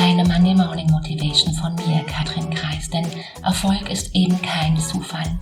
deine Monday Morning Motivation von mir, Katrin Kreis, denn Erfolg ist eben kein Zufall.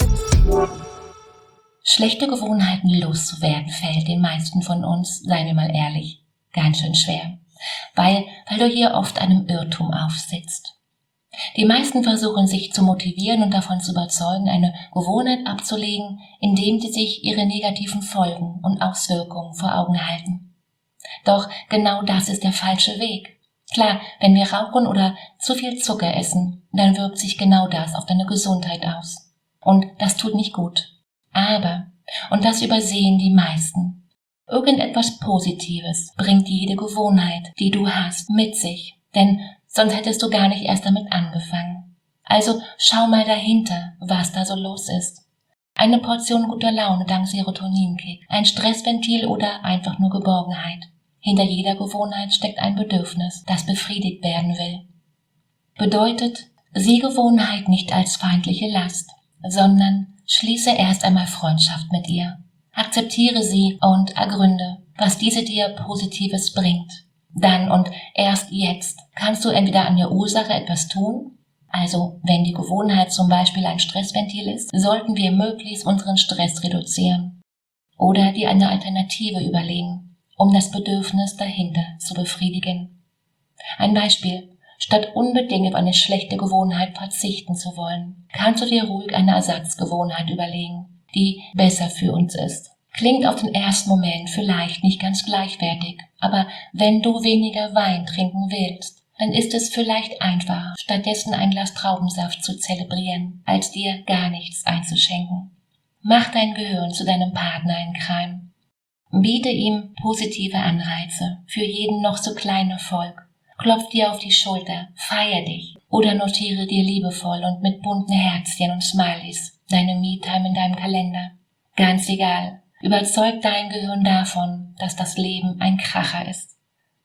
Schlechte Gewohnheiten loszuwerden fällt den meisten von uns, seien wir mal ehrlich, ganz schön schwer, weil du hier oft einem Irrtum aufsitzt. Die meisten versuchen sich zu motivieren und davon zu überzeugen, eine Gewohnheit abzulegen, indem sie sich ihre negativen Folgen und Auswirkungen vor Augen halten. Doch genau das ist der falsche Weg. Klar, wenn wir rauchen oder zu viel Zucker essen, dann wirkt sich genau das auf deine Gesundheit aus. Und das tut nicht gut. Aber, und das übersehen die meisten, irgendetwas Positives bringt jede Gewohnheit, die du hast, mit sich. Denn sonst hättest du gar nicht erst damit angefangen. Also schau mal dahinter, was da so los ist. Eine Portion guter Laune dank Serotoninkick, ein Stressventil oder einfach nur Geborgenheit. Hinter jeder Gewohnheit steckt ein Bedürfnis, das befriedigt werden will. Bedeutet, sieh Gewohnheit nicht als feindliche Last, sondern schließe erst einmal Freundschaft mit ihr. Akzeptiere sie und ergründe, was diese dir Positives bringt. Dann und erst jetzt kannst du entweder an der Ursache etwas tun, also wenn die Gewohnheit zum Beispiel ein Stressventil ist, sollten wir möglichst unseren Stress reduzieren, oder dir eine Alternative überlegen, um das Bedürfnis dahinter zu befriedigen. Ein Beispiel: Statt unbedingt auf eine schlechte Gewohnheit verzichten zu wollen, kannst du dir ruhig eine Ersatzgewohnheit überlegen, die besser für uns ist. Klingt auf den ersten Moment vielleicht nicht ganz gleichwertig, aber wenn du weniger Wein trinken willst, dann ist es vielleicht einfacher, stattdessen ein Glas Traubensaft zu zelebrieren, als dir gar nichts einzuschenken. Mach dein Gehirn zu deinem Partner in Crime. Biete ihm positive Anreize für jeden noch so kleinen Erfolg. Klopf dir auf die Schulter, feier dich oder notiere dir liebevoll und mit bunten Herzchen und Smileys deine Me-Time in deinem Kalender. Ganz egal. Überzeug dein Gehirn davon, dass das Leben ein Kracher ist.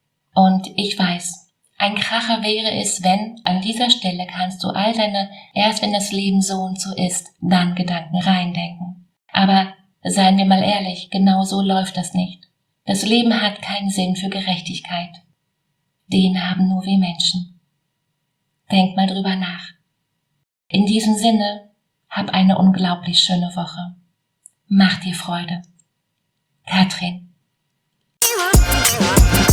Und ich weiß, ein Kracher wäre es, wenn, an dieser Stelle kannst du all deine, erst wenn das Leben so und so ist, dann Gedanken reindenken. Aber seien wir mal ehrlich, genau so läuft das nicht. Das Leben hat keinen Sinn für Gerechtigkeit. Den haben nur wir Menschen. Denk mal drüber nach. In diesem Sinne, hab eine unglaublich schöne Woche. Mach dir Freude. Katrin.